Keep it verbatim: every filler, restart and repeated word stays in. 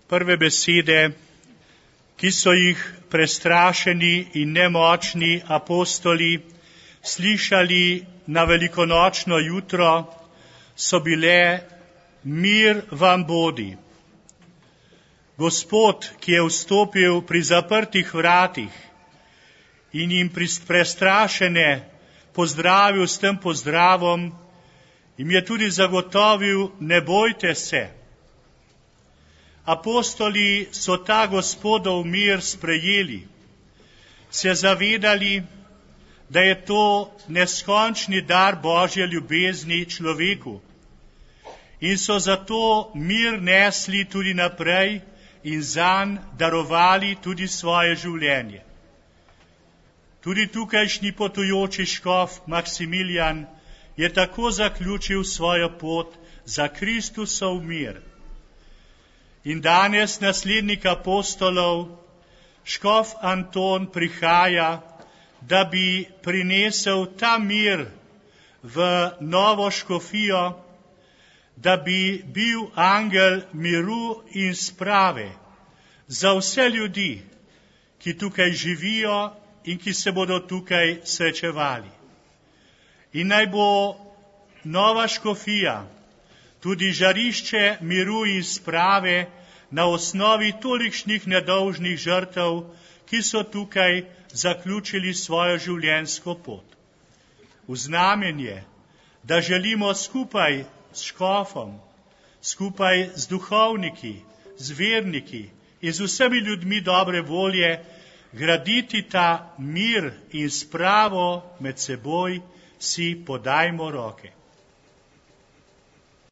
prve besede, ki so jih prestrašeni in nemočni apostoli slišali na velikonočno jutro, so bile: mir vam bodi. Gospod, ki je vstopil pri zaprtih vratih in jim prestrašene pozdravil s tem pozdravom, jim je tudi zagotovil: ne bojte se. Apostoli so ta Gospodov mir sprejeli, se zavedali, da je to neskončni dar Božje ljubezni človeku, in so zato mir nesli tudi naprej in zanj darovali tudi svoje življenje. Tudi tukajšnji potujoči škof Maksimilijan je tako zaključil svojo pot za Kristusov mir. In danes naslednik apostolov, škof Anton, prihaja, da bi prinesel ta mir v novo škofijo, da bi bil angel miru in sprave za vse ljudi, ki tukaj živijo in ki se bodo tukaj srečevali. In naj bo nova škofija tudi žarišče miru in sprave na osnovi tolikšnih nedolžnih žrtev, ki so tukaj zaključili svojo življenjsko pot. V znamenje, da želimo skupaj s škofom, skupaj z duhovniki, z verniki in z vsemi ljudmi dobre volje graditi ta mir in spravo med seboj, si podajmo roke.